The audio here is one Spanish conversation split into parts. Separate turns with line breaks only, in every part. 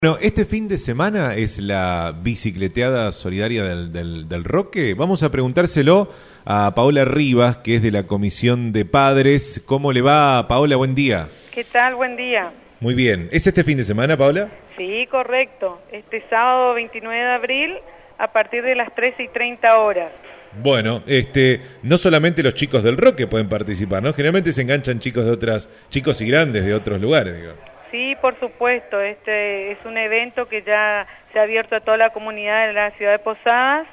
Bueno, este fin de semana es la bicicleteada solidaria del Roque. Vamos a preguntárselo a Paola Rivas, que es de la Comisión de Padres. ¿Cómo le va, Paola? Buen día.
¿Qué tal? Buen día.
Muy bien. ¿Es este fin de semana, Paola?
Sí, correcto. Este sábado 29 de abril a partir de las 13:30 horas.
Bueno, no solamente los chicos del Roque pueden participar, ¿no? Generalmente se enganchan chicos y grandes de otros lugares, digo.
Sí, por supuesto. Este es un evento que ya se ha abierto a toda la comunidad de la ciudad de Posadas.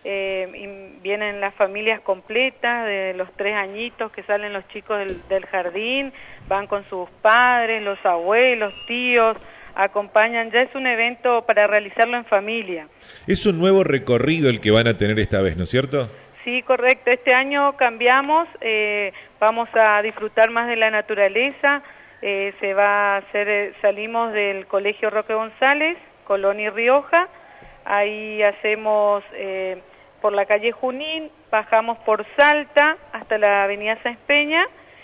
Y vienen las familias completas de los 3 añitos que salen los chicos del jardín, van con sus padres, los abuelos, tíos, acompañan. Ya es un evento para realizarlo en familia.
Es un nuevo recorrido el que van a tener esta vez, ¿no es cierto?
Sí, correcto. Este año cambiamos, vamos a disfrutar más de la naturaleza. Se va a hacer, salimos del Colegio Roque González, Colón y Rioja. Ahí hacemos por la calle Junín, bajamos por Salta hasta la avenida Sáenz Peña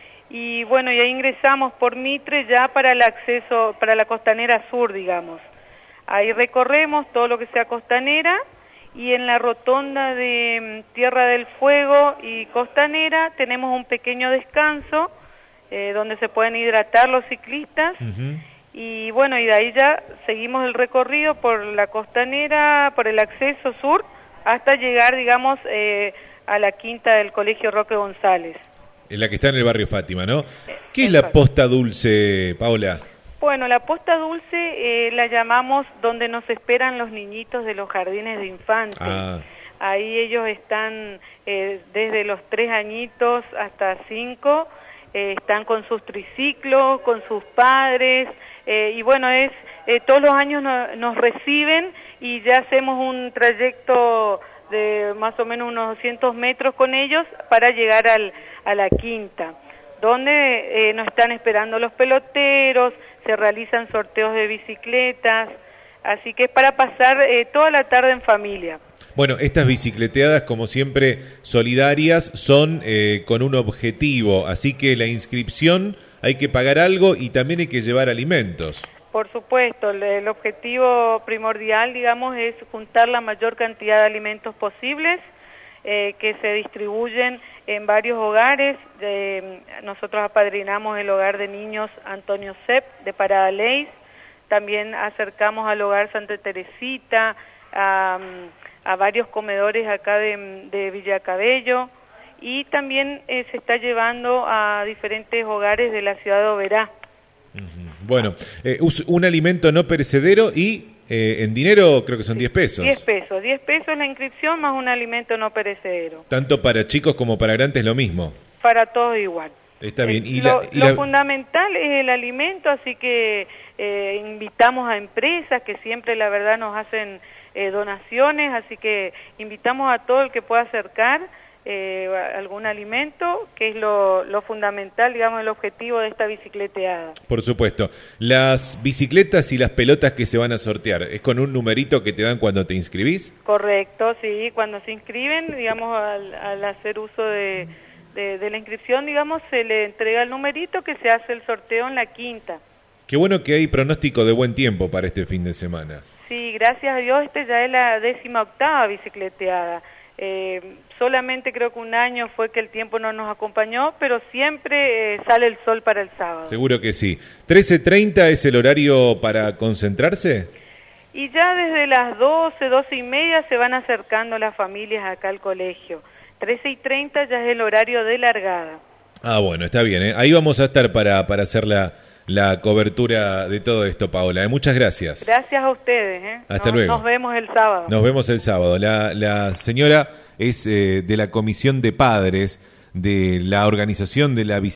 y bueno, y ahí ingresamos por Mitre ya para el acceso, para la costanera sur, digamos. Ahí recorremos todo lo que sea costanera y en la rotonda de Tierra del Fuego y costanera tenemos un pequeño descanso donde se pueden hidratar los ciclistas. Y bueno, y de ahí ya seguimos el recorrido por la costanera, por el acceso sur, hasta llegar, digamos, a la quinta del Colegio Roque González.
En la que está en el barrio Fátima, ¿no? ¿Qué es la posta dulce, Paola?
Bueno, la posta dulce la llamamos donde nos esperan los niñitos de los jardines de infantes. Ahí ellos están desde los 3 añitos hasta 5, están con sus triciclos, con sus padres, y bueno, todos los años nos reciben y ya hacemos un trayecto de más o menos unos 200 metros con ellos para llegar a la quinta, donde nos están esperando los peloteros, se realizan sorteos de bicicletas, así que es para pasar toda la tarde en familia.
Bueno, estas bicicleteadas, como siempre, solidarias, son con un objetivo, así que la inscripción hay que pagar algo y también hay que llevar alimentos. Por
supuesto, el objetivo primordial, digamos, es juntar la mayor cantidad de alimentos posibles que se distribuyen en varios hogares. Nosotros apadrinamos el hogar de niños Antonio Sepp de Parada Leis, también acercamos al hogar Santa Teresita, a varios comedores acá de Villa Cabello y también se está llevando a diferentes hogares de la ciudad de Oberá.
Bueno, un alimento no perecedero y en dinero creo que son 10 pesos.
10 pesos la inscripción más un alimento no perecedero.
Tanto para chicos como para grandes lo mismo.
Para todos igual.
Está bien.
Lo fundamental es el alimento, así que invitamos a empresas que siempre la verdad nos hacen donaciones, así que invitamos a todo el que pueda acercar algún alimento, que es lo fundamental, digamos, el objetivo de esta bicicleteada.
Por supuesto. Las bicicletas y las pelotas que se van a sortear, ¿es con un numerito que te dan cuando te inscribís?
Correcto, sí, cuando se inscriben, digamos, al hacer uso de la inscripción, digamos, se le entrega el numerito que se hace el sorteo en la quinta.
Qué bueno que hay pronóstico de buen tiempo para este fin de semana.
Sí, gracias a Dios, ya es la 18ª bicicleteada. Solamente creo que un año fue que el tiempo no nos acompañó, pero siempre sale el sol para el sábado.
Seguro que sí. ¿13:30 es el horario para concentrarse?
Y ya desde las 12:30 se van acercando las familias acá al colegio. 13:30 ya es el horario de largada.
Bueno, está bien, ¿eh? Ahí vamos a estar para hacer la cobertura de todo esto, Paola. Muchas gracias.
Gracias a ustedes.
Hasta luego.
Nos vemos el sábado.
Nos vemos el sábado. La señora es de la Comisión de Padres de la organización de la